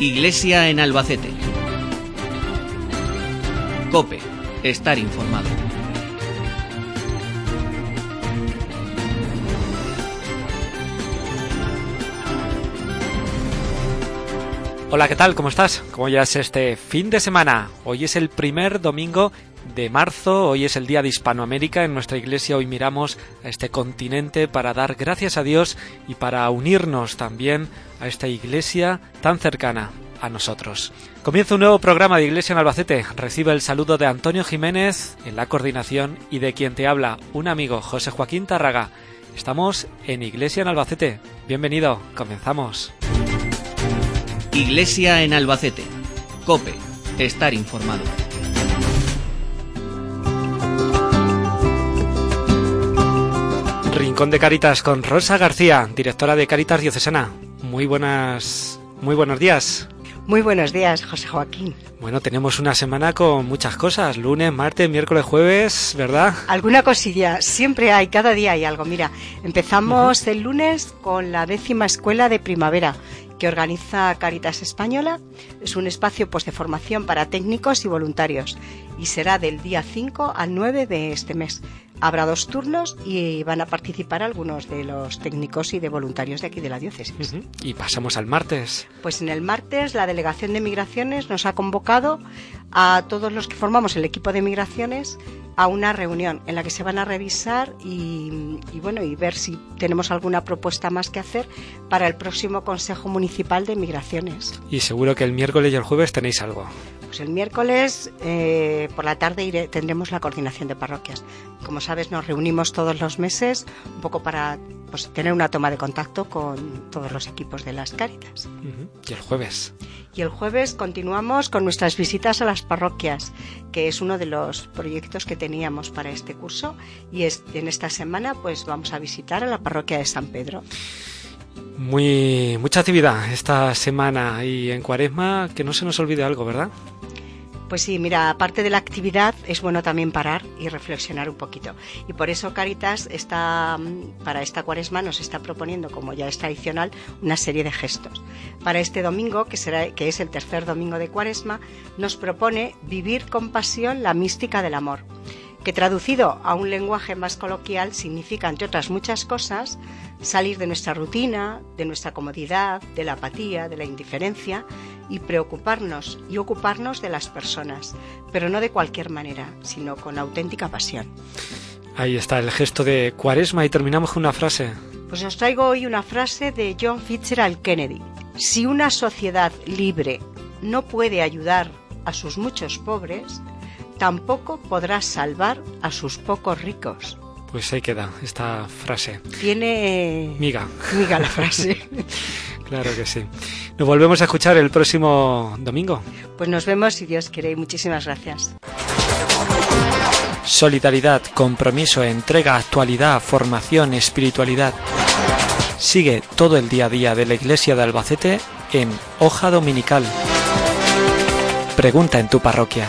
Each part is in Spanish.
Iglesia en Albacete. COPE. Estar informado. Hola, ¿qué tal? ¿Cómo estás? ¿Cómo llevas este fin de semana? Hoy es el primer domingo de marzo, hoy es el día de Hispanoamérica. En nuestra iglesia hoy miramos a este continente para dar gracias a Dios y para unirnos también a esta iglesia tan cercana a nosotros. Comienza un nuevo programa de Iglesia en Albacete. Recibe el saludo de Antonio Jiménez en la coordinación y de quien te habla, un amigo, José Joaquín Tárraga. Estamos en Iglesia en Albacete. Bienvenido, comenzamos. Iglesia en Albacete. COPE. Estar informado. Rincón de Cáritas con Rosa García, directora de Cáritas Diocesana. Muy buenos días. Muy buenos días, José Joaquín. Bueno, tenemos una semana con muchas cosas, lunes, martes, miércoles, jueves, ¿verdad? Alguna cosilla, siempre hay, cada día hay algo. Mira, empezamos el lunes con la 10ª escuela de primavera que organiza Cáritas Española. Es un espacio de formación para técnicos y voluntarios y será del día 5 al 9 de este mes. Habrá 2 turnos y van a participar algunos de los técnicos y de voluntarios de aquí de la diócesis. Y pasamos al martes. Pues en el martes la Delegación de Migraciones nos ha convocado a todos los que formamos el equipo de migraciones a una reunión en la que se van a revisar y ver si tenemos alguna propuesta más que hacer para el próximo Consejo Municipal de Migraciones. Y seguro que el miércoles y el jueves tenéis algo. Pues el miércoles por la tarde tendremos la coordinación de parroquias. Como sabes, nos reunimos todos los meses un poco para tener una toma de contacto con todos los equipos de las Cáritas. ¿Y el jueves? Y el jueves continuamos con nuestras visitas a las parroquias, que es uno de los proyectos que teníamos para este curso, y en esta semana vamos a visitar a la parroquia de San Pedro. Mucha actividad esta semana, y en Cuaresma que no se nos olvide algo, ¿verdad? Pues sí, mira, aparte de la actividad es bueno también parar y reflexionar un poquito. Y por eso Cáritas para esta Cuaresma nos está proponiendo, como ya es tradicional, una serie de gestos. Para este domingo, que es el tercer domingo de Cuaresma, nos propone vivir con pasión la mística del amor, que traducido a un lenguaje más coloquial significa, entre otras muchas cosas, salir de nuestra rutina, de nuestra comodidad, de la apatía, de la indiferencia, y preocuparnos y ocuparnos de las personas, pero no de cualquier manera, sino con auténtica pasión. Ahí está el gesto de Cuaresma y terminamos con una frase. Pues os traigo hoy una frase de John Fitzgerald Kennedy. Si una sociedad libre no puede ayudar a sus muchos pobres, tampoco podrá salvar a sus pocos ricos. Pues ahí queda esta frase. Tiene miga la frase. Claro que sí. Nos volvemos a escuchar el próximo domingo. Pues nos vemos si Dios quiere. Muchísimas gracias. Solidaridad, compromiso, entrega, actualidad, formación, espiritualidad. Sigue todo el día a día de la Iglesia de Albacete en Hoja Dominical. Pregunta en tu parroquia.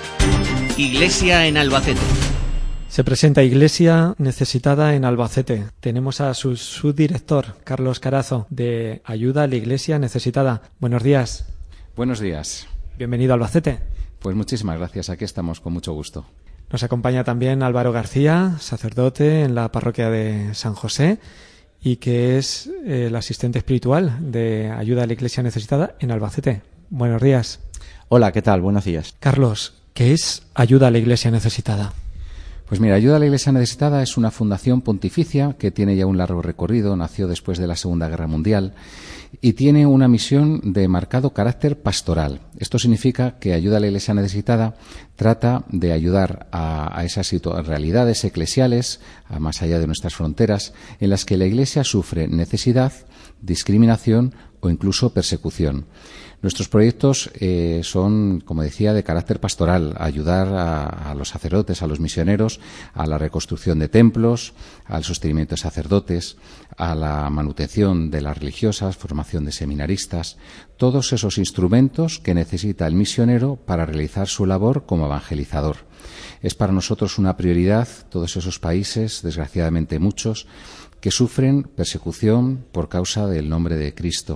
Iglesia en Albacete. Se presenta Iglesia Necesitada en Albacete. Tenemos a su subdirector, Carlos Carazo, de Ayuda a la Iglesia Necesitada. Buenos días. Buenos días. Bienvenido a Albacete. Pues muchísimas gracias, aquí estamos con mucho gusto. Nos acompaña también Álvaro García, sacerdote en la parroquia de San José y que es el asistente espiritual de Ayuda a la Iglesia Necesitada en Albacete. Buenos días. Hola, ¿qué tal? Buenos días. Carlos, ¿qué es Ayuda a la Iglesia Necesitada? Pues mira, Ayuda a la Iglesia Necesitada es una fundación pontificia que tiene ya un largo recorrido, nació después de la Segunda Guerra Mundial y tiene una misión de marcado carácter pastoral. Esto significa que Ayuda a la Iglesia Necesitada trata de ayudar a esas realidades eclesiales, más allá de nuestras fronteras, en las que la Iglesia sufre necesidad, discriminación o incluso persecución. Nuestros proyectos son, como decía, de carácter pastoral, ayudar a los sacerdotes, a los misioneros, a la reconstrucción de templos, al sostenimiento de sacerdotes, a la manutención de las religiosas, formación de seminaristas, todos esos instrumentos que necesita el misionero para realizar su labor como evangelizador. Es para nosotros una prioridad todos esos países, desgraciadamente muchos, que sufren persecución por causa del nombre de Cristo.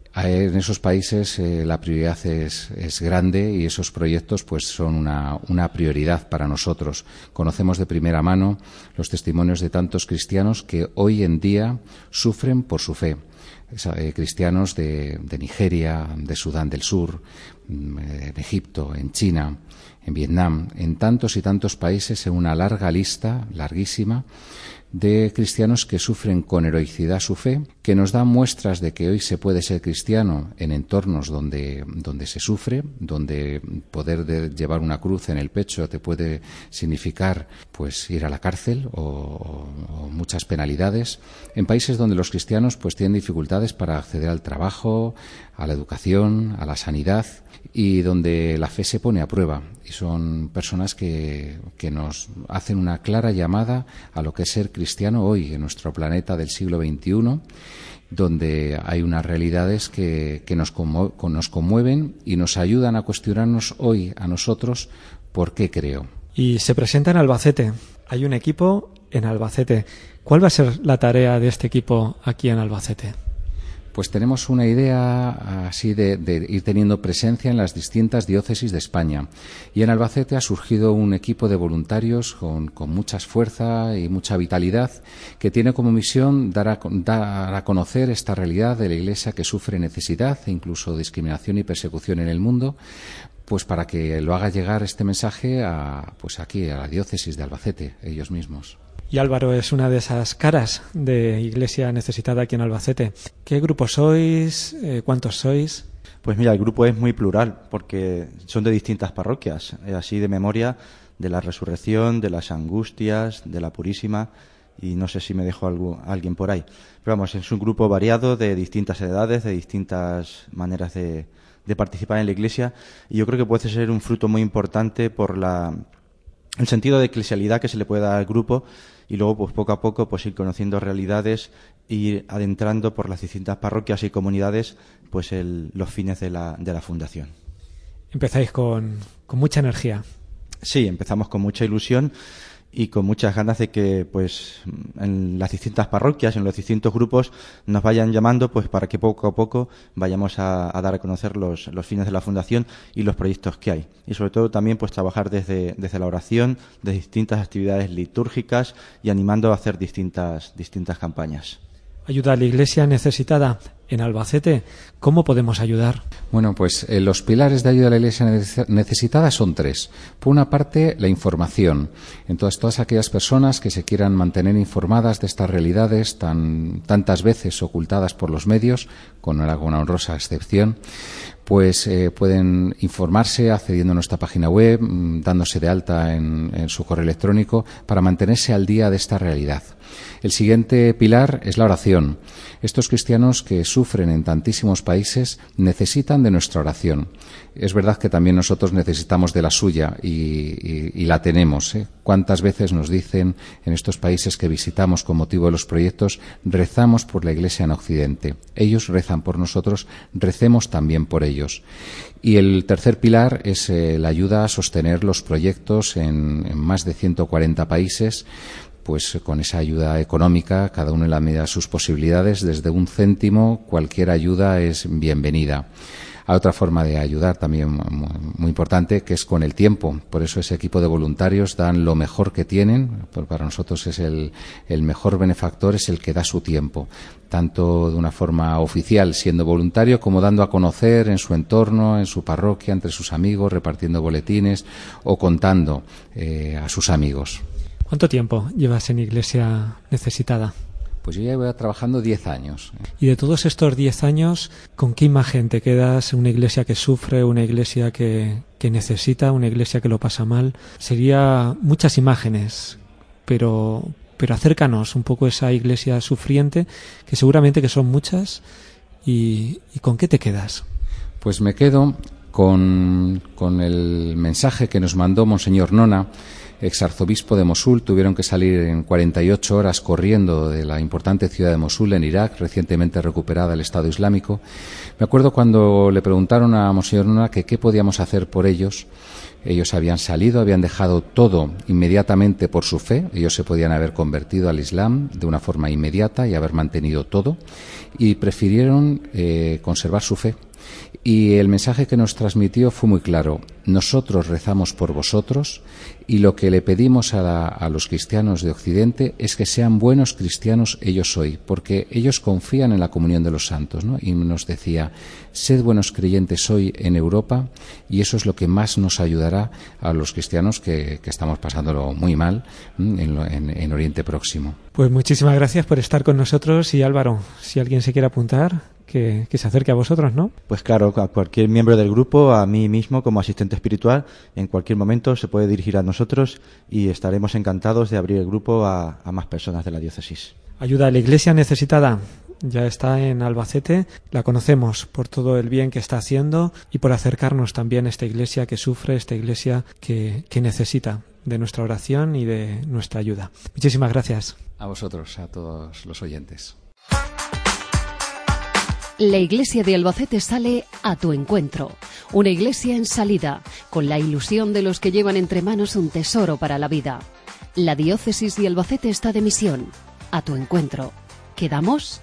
En esos países la prioridad es grande y esos proyectos pues son una prioridad para nosotros. Conocemos de primera mano los testimonios de tantos cristianos que hoy en día sufren por su fe. Cristianos de Nigeria, de Sudán del Sur, en Egipto, en China, en Vietnam, en tantos y tantos países, en una larga lista, larguísima, de cristianos que sufren con heroicidad su fe, que nos dan muestras de que hoy se puede ser cristiano en entornos donde se sufre, donde poder llevar una cruz en el pecho te puede significar pues ir a la cárcel o muchas penalidades, en países donde los cristianos pues tienen dificultades para acceder al trabajo, a la educación, a la sanidad, y donde la fe se pone a prueba. Y son personas que nos hacen una clara llamada a lo que es ser cristiano hoy en nuestro planeta del siglo XXI, donde hay unas realidades que nos conmueven y nos ayudan a cuestionarnos hoy a nosotros por qué creo. Y se presenta en Albacete. Hay un equipo en Albacete. ¿Cuál va a ser la tarea de este equipo aquí en Albacete? Pues tenemos una idea así de ir teniendo presencia en las distintas diócesis de España. Y en Albacete ha surgido un equipo de voluntarios con mucha fuerza y mucha vitalidad que tiene como misión dar a conocer esta realidad de la Iglesia que sufre necesidad e incluso discriminación y persecución en el mundo, pues para que lo haga llegar este mensaje aquí a la diócesis de Albacete, ellos mismos. Y Álvaro es una de esas caras de Iglesia Necesitada aquí en Albacete. ¿Qué grupo sois? ¿Cuántos sois? Pues mira, el grupo es muy plural porque son de distintas parroquias, así de memoria, de la Resurrección, de las Angustias, de la Purísima, y no sé si me dejo alguien por ahí. Pero vamos, es un grupo variado de distintas edades, de distintas maneras de participar en la Iglesia, y yo creo que puede ser un fruto muy importante por el sentido de eclesialidad que se le puede dar al grupo, y luego pues poco a poco pues ir conociendo realidades e ir adentrando por las distintas parroquias y comunidades pues los fines de la fundación. Empezáis con mucha energía. Sí, empezamos con mucha ilusión y con muchas ganas de que pues en las distintas parroquias, en los distintos grupos nos vayan llamando pues para que poco a poco vayamos a dar a conocer los fines de la fundación y los proyectos que hay, y sobre todo también pues trabajar desde la oración, de distintas actividades litúrgicas y animando a hacer distintas campañas. Ayuda a la Iglesia Necesitada en Albacete. ¿Cómo podemos ayudar? Bueno, pues los pilares de ayuda a la Iglesia Necesitada son 3. Por una parte, la información. Entonces, todas aquellas personas que se quieran mantener informadas de estas realidades tantas veces ocultadas por los medios, con una honrosa excepción, pues pueden informarse accediendo a nuestra página web, dándose de alta en su correo electrónico para mantenerse al día de esta realidad. El siguiente pilar es la oración. Estos cristianos que sufren en tantísimos países necesitan de nuestra oración. Es verdad que también nosotros necesitamos de la suya y la tenemos. ¿Cuántas veces nos dicen en estos países que visitamos con motivo de los proyectos, rezamos por la Iglesia en Occidente? Ellos rezan por nosotros, recemos también por ellos. Y el tercer pilar es la ayuda a sostener los proyectos en más de 140 países, pues con esa ayuda económica, cada uno en la medida de sus posibilidades, desde 1 céntimo, cualquier ayuda es bienvenida. Hay otra forma de ayudar también muy importante, que es con el tiempo. Por eso ese equipo de voluntarios dan lo mejor que tienen. Para nosotros es el mejor benefactor, es el que da su tiempo, tanto de una forma oficial, siendo voluntario, como dando a conocer en su entorno, en su parroquia, entre sus amigos, repartiendo boletines o contando a sus amigos. ¿Cuánto tiempo llevas en Iglesia Necesitada? Pues yo ya voy trabajando 10 años. Y de todos estos 10 años, ¿con qué imagen te quedas? ¿Una iglesia que sufre, una iglesia que necesita, una iglesia que lo pasa mal? Sería muchas imágenes, pero acércanos un poco a esa iglesia sufriente, que seguramente que son muchas, y ¿con qué te quedas? Pues me quedo con el mensaje que nos mandó Monseñor Nona, exarzobispo de Mosul, tuvieron que salir en 48 horas corriendo de la importante ciudad de Mosul, en Irak, recientemente recuperada del Estado Islámico. Me acuerdo cuando le preguntaron a Monseñor Nuna que qué podíamos hacer por ellos. Ellos habían salido, habían dejado todo inmediatamente por su fe. Ellos se podían haber convertido al Islam de una forma inmediata y haber mantenido todo, y prefirieron conservar su fe. Y el mensaje que nos transmitió fue muy claro: nosotros rezamos por vosotros, y lo que le pedimos a los cristianos de Occidente es que sean buenos cristianos ellos hoy, porque ellos confían en la comunión de los santos, ¿no? Y nos decía: sed buenos creyentes hoy en Europa, y eso es lo que más nos ayudará a los cristianos que estamos pasándolo muy mal en Oriente Próximo. Pues muchísimas gracias por estar con nosotros, y Álvaro, si alguien se quiere apuntar, que se acerque a vosotros, ¿no? Pues claro, a cualquier miembro del grupo, a mí mismo como asistente espiritual, en cualquier momento se puede dirigir a nosotros y estaremos encantados de abrir el grupo a más personas de la diócesis. Ayuda a la Iglesia necesitada. Ya está en Albacete, la conocemos por todo el bien que está haciendo y por acercarnos también a esta Iglesia que sufre, esta Iglesia que necesita de nuestra oración y de nuestra ayuda. Muchísimas gracias. A vosotros, a todos los oyentes. La Iglesia de Albacete sale a tu encuentro. Una iglesia en salida, con la ilusión de los que llevan entre manos un tesoro para la vida. La Diócesis de Albacete está de misión. A tu encuentro. ¿Quedamos?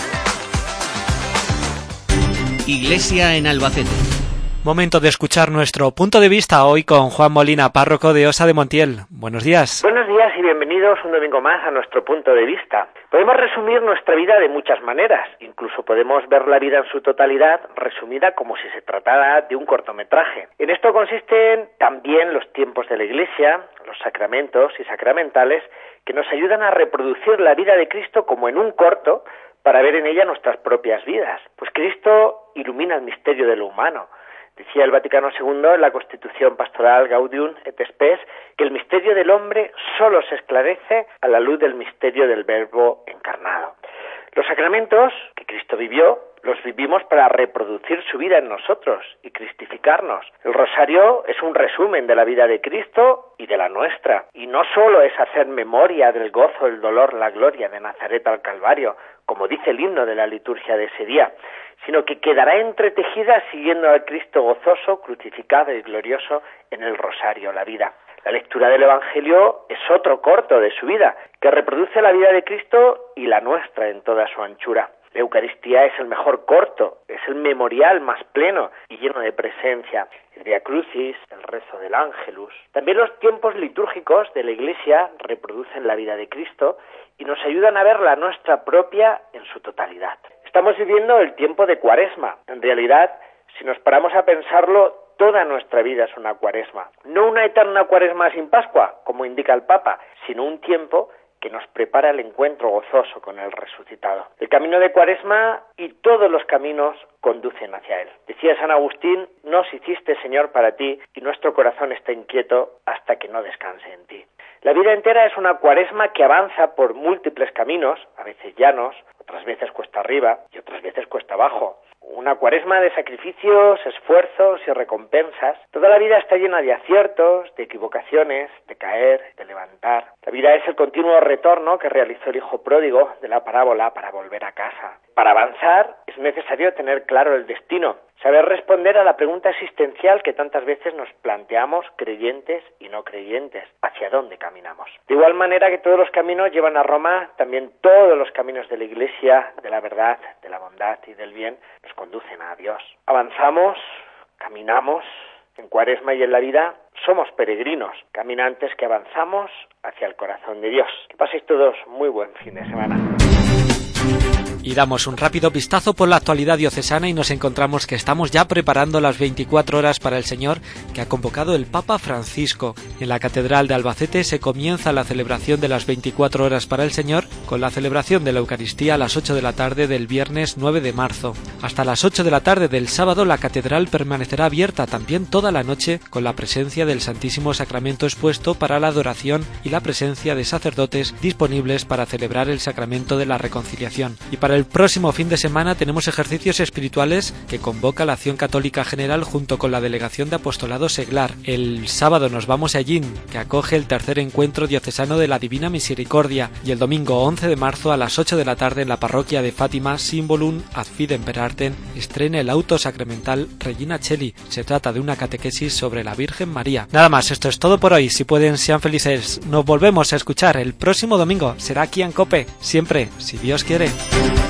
Iglesia en Albacete. Momento de escuchar nuestro punto de vista hoy con Juan Molina, párroco de Osa de Montiel. Buenos días. Buenos días y bienvenidos un domingo más a nuestro punto de vista. Podemos resumir nuestra vida de muchas maneras. Incluso podemos ver la vida en su totalidad resumida como si se tratara de un cortometraje. En esto consisten también los tiempos de la Iglesia, los sacramentos y sacramentales que nos ayudan a reproducir la vida de Cristo como en un corto para ver en ella nuestras propias vidas. Pues Cristo ilumina el misterio de lo humano. Decía el Vaticano II en la Constitución Pastoral Gaudium et Spes que el misterio del hombre solo se esclarece a la luz del misterio del Verbo encarnado. Los sacramentos que Cristo vivió los vivimos para reproducir su vida en nosotros y cristificarnos. El rosario es un resumen de la vida de Cristo y de la nuestra. Y no solo es hacer memoria del gozo, el dolor, la gloria de Nazaret al Calvario, como dice el himno de la liturgia de ese día, sino que quedará entretejida siguiendo al Cristo gozoso, crucificado y glorioso en el rosario, la vida. La lectura del Evangelio es otro corto de su vida, que reproduce la vida de Cristo y la nuestra en toda su anchura. La Eucaristía es el mejor corto, es el memorial más pleno y lleno de presencia. El Via Crucis, el rezo del Ángelus. También los tiempos litúrgicos de la Iglesia reproducen la vida de Cristo y nos ayudan a ver la nuestra propia en su totalidad. Estamos viviendo el tiempo de Cuaresma. En realidad, si nos paramos a pensarlo, toda nuestra vida es una Cuaresma. No una eterna Cuaresma sin Pascua, como indica el Papa, sino un tiempo que nos prepara el encuentro gozoso con el resucitado. El camino de Cuaresma y todos los caminos conducen hacia él. Decía San Agustín: nos hiciste, Señor, para ti, y nuestro corazón está inquieto hasta que no descanse en ti. La vida entera es una Cuaresma que avanza por múltiples caminos, a veces llanos, otras veces cuesta arriba y otras veces cuesta abajo. Una Cuaresma de sacrificios, esfuerzos y recompensas. Toda la vida está llena de aciertos, de equivocaciones, de caer, de levantar. La vida es el continuo retorno que realizó el hijo pródigo de la parábola para volver a casa. Para avanzar es necesario tener claro el destino, saber responder a la pregunta existencial que tantas veces nos planteamos, creyentes y no creyentes: ¿hacia dónde caminamos? De igual manera que todos los caminos llevan a Roma, también todos los caminos de la Iglesia, de la verdad, de la bondad y del bien, nos conducen a Dios. Avanzamos, caminamos. En Cuaresma y en la vida somos peregrinos, caminantes que avanzamos hacia el corazón de Dios. Que paséis todos muy buen fin de semana. Y damos un rápido vistazo por la actualidad diocesana y nos encontramos que estamos ya preparando las 24 horas para el Señor que ha convocado el Papa Francisco. En la Catedral de Albacete se comienza la celebración de las 24 horas para el Señor con la celebración de la Eucaristía a las 8 de la tarde del viernes 9 de marzo. Hasta las 8 de la tarde del sábado la Catedral permanecerá abierta también toda la noche con la presencia del Santísimo Sacramento expuesto para la adoración y la presencia de sacerdotes disponibles para celebrar el Sacramento de la Reconciliación. Y para Para el próximo fin de semana tenemos ejercicios espirituales que convoca la Acción Católica General junto con la Delegación de Apostolado Seglar. El sábado nos vamos a Allín, que acoge el tercer encuentro diocesano de la Divina Misericordia, y el domingo 11 de marzo a las 8 de la tarde en la parroquia de Fátima, Symbolum ad Fidem per Artem, estrena el auto sacramental Regina Coeli. Se trata de una catequesis sobre la Virgen María. Nada más, esto es todo por hoy. Si pueden, sean felices. Nos volvemos a escuchar el próximo domingo. Será aquí en COPE, siempre, si Dios quiere.